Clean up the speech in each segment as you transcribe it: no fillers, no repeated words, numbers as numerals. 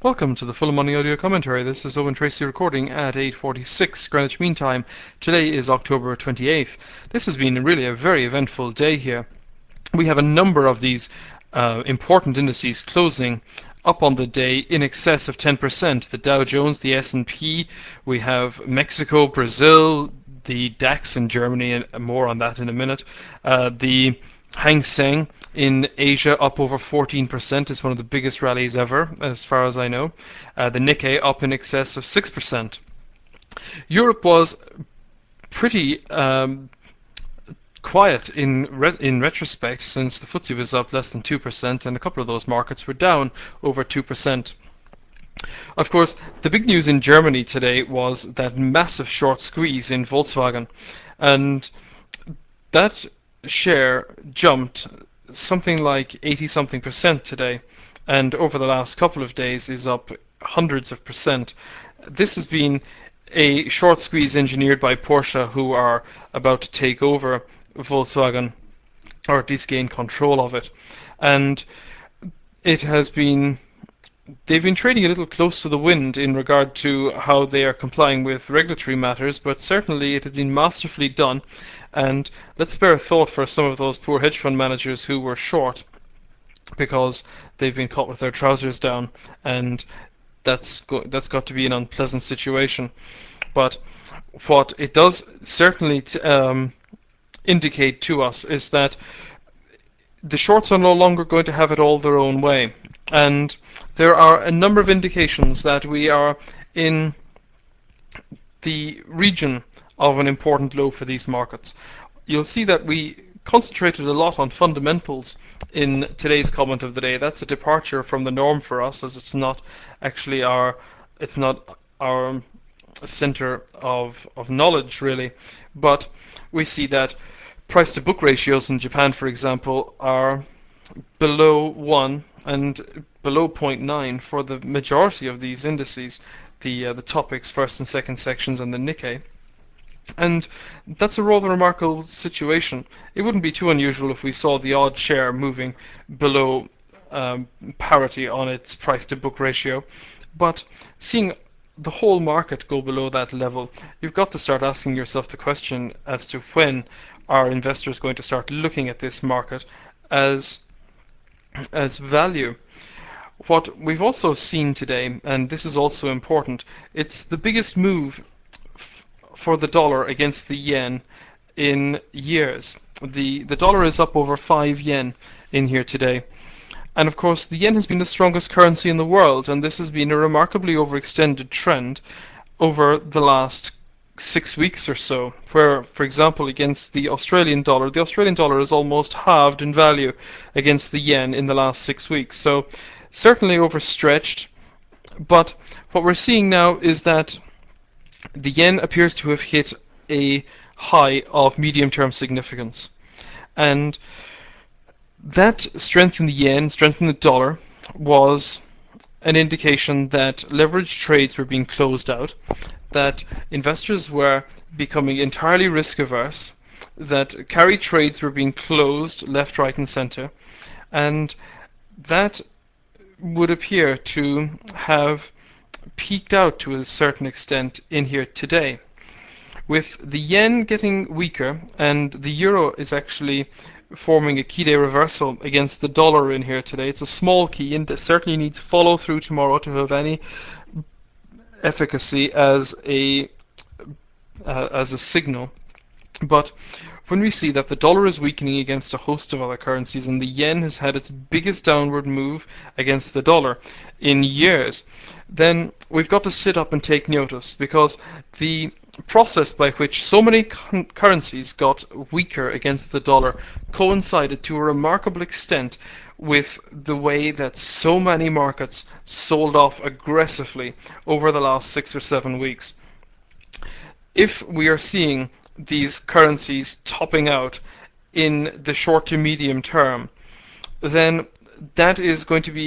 Welcome to the Full Money Audio Commentary. This is Owen Tracy recording at 8:46 Greenwich Mean Time. Today is October 28th. This has been really a very eventful day here. We have a number of these important indices closing up on the day in excess of 10%. The Dow Jones, the S&P, we have Mexico, Brazil, the DAX in Germany, and more on that in a minute. The Hang Seng in Asia up over 14% is one of the biggest rallies ever, as far as I know. The Nikkei up in excess of 6%. Europe was pretty quiet in retrospect, since the FTSE was up less than 2% and a couple of those markets were down over 2%. Of course, the big news in Germany today was that massive short squeeze in Volkswagen, and that share jumped something like 80-something% today, and over the last couple of days is up hundreds of percent. This has been a short squeeze engineered by Porsche, who are about to take over Volkswagen, or at least gain control of it. And they've been trading a little close to the wind in regard to how they are complying with regulatory matters, but certainly it had been masterfully done. And let's spare a thought for some of those poor hedge fund managers who were short, because they've been caught with their trousers down, and that's got to be an unpleasant situation. But what it does certainly indicate to us is that the shorts are no longer going to have it all their own way. And there are a number of indications that we are in the region of an important low for these markets. You'll see that we concentrated a lot on fundamentals in today's comment of the day. That's a departure from the norm for us, as it's not actually our center of knowledge, really. But we see that price to book ratios in Japan, for example, are below 1 and below 0.9 for the majority of these indices, the TOPIX first and second sections and the Nikkei. And that's a rather remarkable situation. It wouldn't be too unusual if we saw the odd share moving below parity on its price to book ratio, but seeing the whole market go below that level, you've got to start asking yourself the question as to when are investors going to start looking at this market as value. What we've also seen today, and this is also important, it's the biggest move for the dollar against the yen in years. The dollar is up over 5 yen in here today. And of course, the yen has been the strongest currency in the world, and this has been a remarkably overextended trend over the last 6 weeks or so, where, for example, against the Australian dollar is almost halved in value against the yen in the last 6 weeks. So certainly overstretched. But what we're seeing now is that the yen appears to have hit a high of medium-term significance. And that strength in the yen, strength in the dollar, was an indication that leveraged trades were being closed out, that investors were becoming entirely risk averse, that carry trades were being closed left, right, and center, and that would appear to have peaked out to a certain extent in here today. With the yen getting weaker, and the euro is actually forming a key day reversal against the dollar in here today. It's a small key, and it certainly needs follow through tomorrow to have any efficacy as a signal. But when we see that the dollar is weakening against a host of other currencies, and the yen has had its biggest downward move against the dollar in years, then we've got to sit up and take notice, because the process by which so many currencies got weaker against the dollar coincided to a remarkable extent with the way that so many markets sold off aggressively over the last 6 or 7 weeks. If we are seeing these currencies topping out in the short to medium term, then that is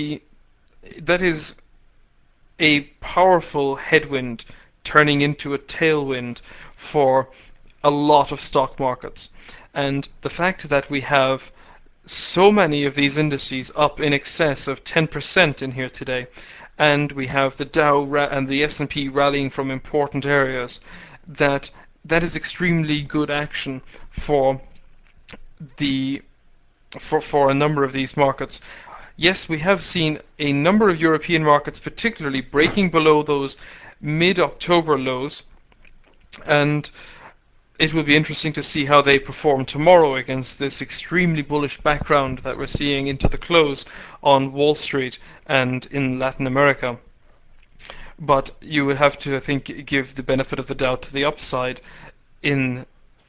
a powerful headwind turning into a tailwind for a lot of stock markets. And the fact that we have so many of these indices up in excess of 10% in here today, and we have the Dow and the S&P rallying from important areas, that is extremely good action for the for a number of these markets. Yes, we have seen a number of European markets particularly breaking below those mid-October lows, and it will be interesting to see how they perform tomorrow against this extremely bullish background that we're seeing into the close on Wall Street and in Latin America. But you would have to, I think, give the benefit of the doubt to the upside in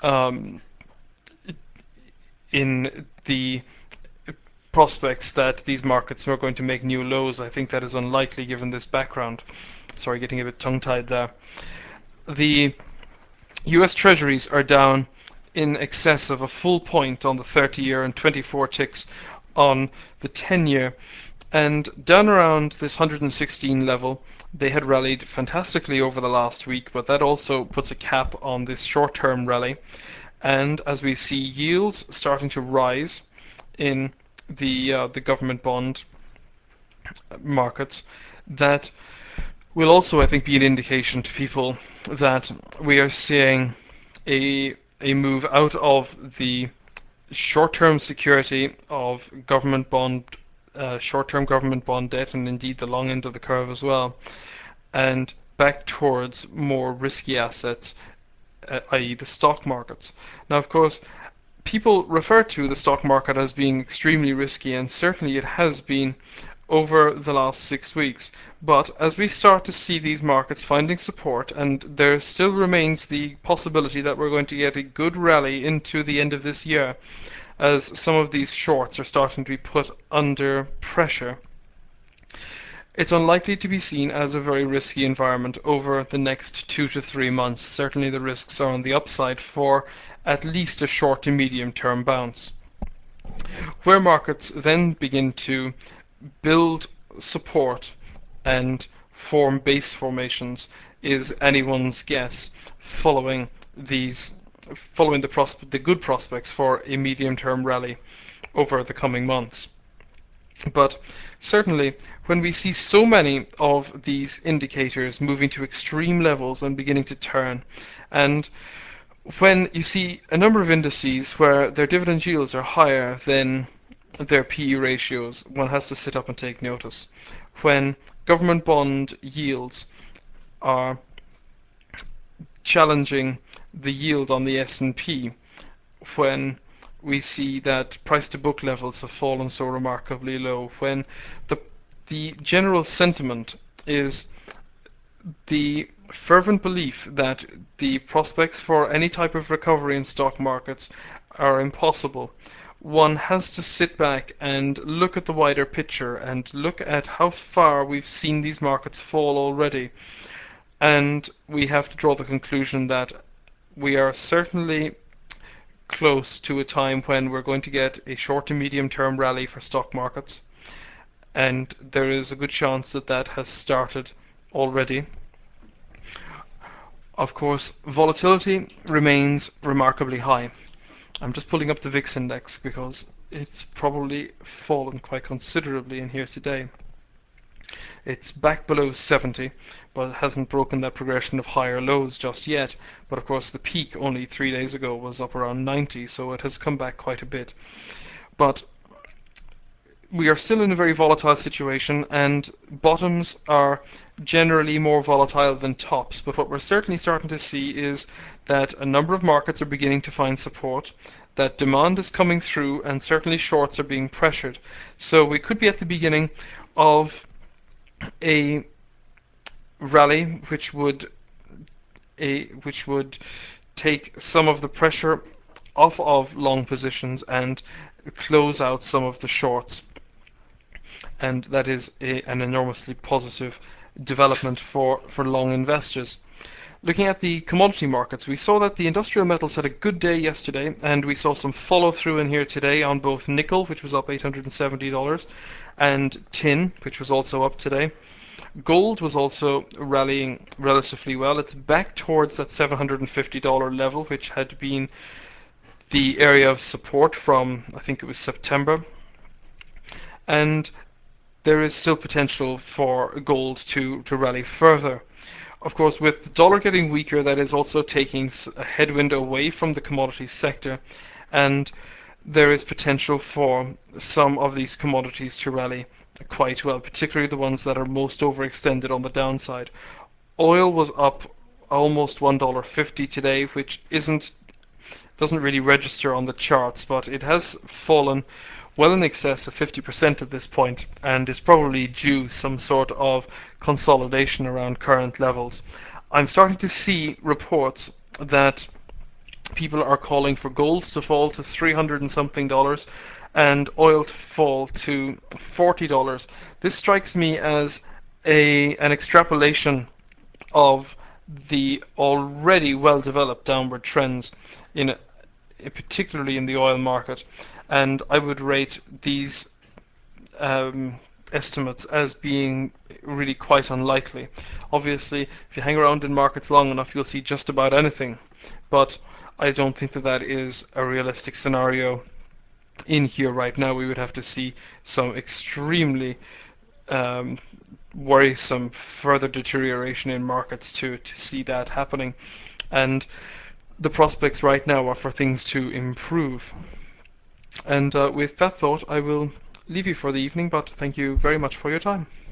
the prospects that these markets are going to make new lows. I think that is unlikely given this background. Sorry, getting a bit tongue-tied there. The US Treasuries are down in excess of a full point on the 30-year and 24 ticks on the 10-year. And down around this 116 level, they had rallied fantastically over the last week, but that also puts a cap on this short-term rally. And as we see yields starting to rise in the government bond markets, that will also, I think, be an indication to people that we are seeing a move out of the short-term security of government bond, short-term government bond debt, and indeed the long end of the curve as well, and back towards more risky assets, i.e. the stock markets. Now, of course, people refer to the stock market as being extremely risky, and certainly it has been over the last 6 weeks. But as we start to see these markets finding support, and there still remains the possibility that we're going to get a good rally into the end of this year, as some of these shorts are starting to be put under pressure, it's unlikely to be seen as a very risky environment over the next 2 to 3 months. Certainly the risks are on the upside for at least a short to medium term bounce. Where markets then begin to build support and form base formations is anyone's guess, following the good prospects for a medium-term rally over the coming months. But certainly, when we see so many of these indicators moving to extreme levels and beginning to turn, and when you see a number of indices where their dividend yields are higher than their PE ratios, one has to sit up and take notice. When government bond yields are challenging the yield on the S&P, when we see that price to book levels have fallen so remarkably low, when the general sentiment is the fervent belief that the prospects for any type of recovery in stock markets are impossible, one has to sit back and look at the wider picture and look at how far we've seen these markets fall already. And we have to draw the conclusion that we are certainly close to a time when we're going to get a short to medium term rally for stock markets. And there is a good chance that that has started already. Of course, volatility remains remarkably high. I'm just pulling up the VIX index because it's probably fallen quite considerably in here today. It's back below 70, but it hasn't broken that progression of higher lows just yet. But of course the peak only 3 days ago was up around 90, so it has come back quite a bit. But we are still in a very volatile situation, and bottoms are generally more volatile than tops. But what we're certainly starting to see is that a number of markets are beginning to find support, that demand is coming through, and certainly shorts are being pressured. So we could be at the beginning of a rally which would take some of the pressure off of long positions and close out some of the shorts. And that is an enormously positive development for long investors. Looking at the commodity markets, we saw that the industrial metals had a good day yesterday, and we saw some follow through in here today on both nickel, which was up $870, and tin, which was also up today. Gold was also rallying relatively well. It's back towards that $750 level, which had been the area of support from, I think it was September. And there is still potential for gold to rally further. Of course, with the dollar getting weaker, that is also taking a headwind away from the commodities sector, and there is potential for some of these commodities to rally quite well, particularly the ones that are most overextended on the downside. Oil was up almost $1.50 today, which doesn't really register on the charts, but it has fallen well in excess of 50% at this point, and is probably due some sort of consolidation around current levels. I'm starting to see reports that people are calling for gold to fall to $300 and something and oil to fall to $40. This strikes me as an extrapolation of the already well-developed downward trends particularly in the oil market, and I would rate these estimates as being really quite unlikely. Obviously, if you hang around in markets long enough, you'll see just about anything, but I don't think that is a realistic scenario in here right now. We would have to see some extremely worrisome further deterioration in markets to see that happening, and the prospects right now are for things to improve. And with that thought, I will leave you for the evening, but thank you very much for your time.